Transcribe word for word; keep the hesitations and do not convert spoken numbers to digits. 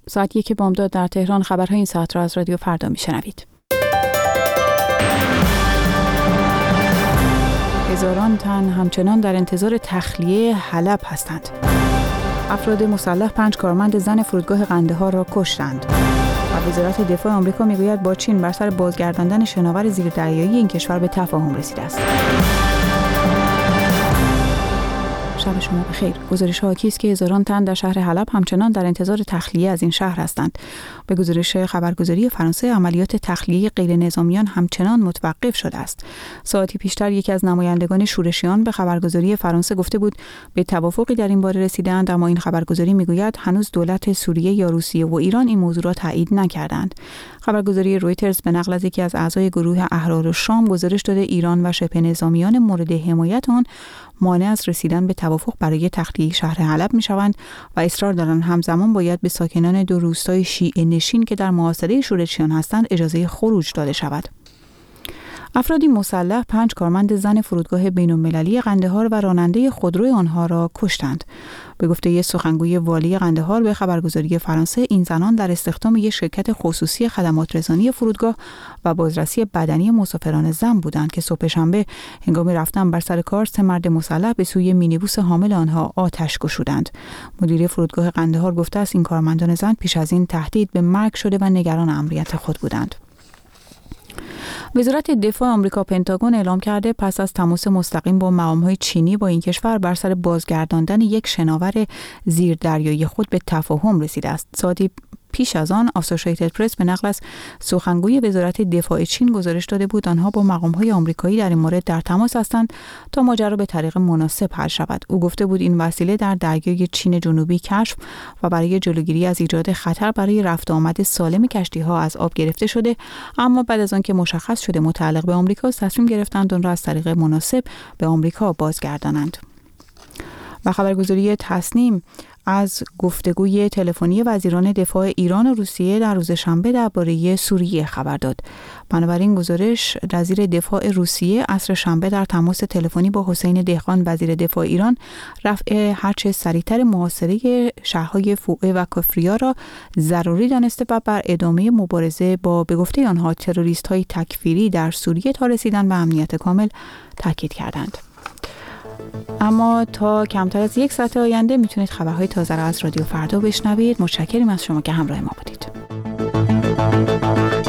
ساعت یک بامداد در تهران. خبرهای این ساعت را از رادیو فردا میشنوید. هزاران تن همچنان در انتظار تخلیه حلب هستند. افراد مسلح پنج کارمند زن فرودگاه قندهار را کشتند. و وزارت دفاع آمریکا میگوید با چین بر سر بازگرداندن شناور زیردریایی این کشور به تفاهم رسیده است. شب شما بخیر. گزارش ها حاکی است که هزاران تن در شهر حلب همچنان در انتظار تخلیه از این شهر هستند. به گزارش خبرگزاری فرانسه، عملیات تخلیه غیر نظامیان همچنان متوقف شده است. ساعتی پیشتر یکی از نمایندگان شورشیان به خبرگزاری فرانسه گفته بود به توافقی در این باره رسیدند، اما این خبرگزاری میگوید هنوز دولت سوریه یا روسیه و ایران این موضوع را تایید نکردند. خبرگزاری رویترز به نقل از یکی از اعضای گروه احرار الشام گزارش داده ایران و شبه نظامیان مورد حمایت آن مانع از رسیدن به توافق برای تخلیه شهر حلب میشوند و اصرار دارند همزمان باید به ساکنان دو روستای شیعه نشین که در محاصره شورشیان هستند اجازه خروج داده شود. افرادی مسلح پنج کارمند زن فرودگاه بین‌المللی قندهار و راننده خودروی آنها را کشتند. به گفته سخنگوی والی قندهار به خبرگزاری فرانسه، این زنان در استخدام یک شرکت خصوصی خدمات رسانی فرودگاه و بازرسی بدنی مسافران زن بودند که صبح شنبه هنگام رفتن بر سر کار سه مرد مسلح به سوی مینیبوس حامل آنها آتش گشودند. مدیر فرودگاه قندهار گفته است این کارمندان زن پیش از این تهدید به مرگ شده و نگران امنیت خود بودند. وزارت دفاع آمریکا پنتاگون اعلام کرده پس از تماس مستقیم با مقام‌های چینی با این کشور بر سر بازگرداندن یک شناور زیردریایی خود به تفاهم رسیده است. ساعتی پیش از آن آسوشیتد پرس به نقل از سخنگوی وزارت دفاع چین گزارش داده بود آنها با مقام‌های آمریکایی در این مورد در تماس هستند تا ماجرا به طریق مناسب حل شود. او گفته بود این وسیله در دریای چین جنوبی کشف و برای جلوگیری از ایجاد خطر برای رفت و آمد سالم کشتی‌ها از آب گرفته شده، اما بعد از آن که مشخص شده متعلق به آمریکا تصمیم گرفتند آن را از طریق مناسب به آمریکا بازگردانند. و خبرگزاری تصنیم از گفتگوی تلفنی وزیران دفاع ایران و روسیه در روز شنبه درباره سوریه خبر داد. بنابراین گزارش وزیر دفاع روسیه عصر شنبه در تماس تلفنی با حسین دهقان وزیر دفاع ایران رفع هرچه سریعتر محاصره شهرهای فوعه و کفریا را ضروری دانسته و بر ادامه مبارزه با به گفته آنها تروریست‌های تکفیری در سوریه تا رسیدن به امنیت کامل تاکید کردند. اما تا کمتر از یک ساعت آینده میتونید خبرهای تازه را از رادیو فردا بشنوید. متشکریم از شما که همراه ما بودید.